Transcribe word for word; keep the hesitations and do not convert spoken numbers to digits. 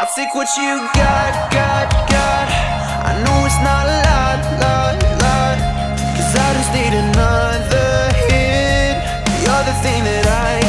I'll take what you got, got, got. I know it's not a lot, lot, lot, 'cause I just need another hit. You're the thing that I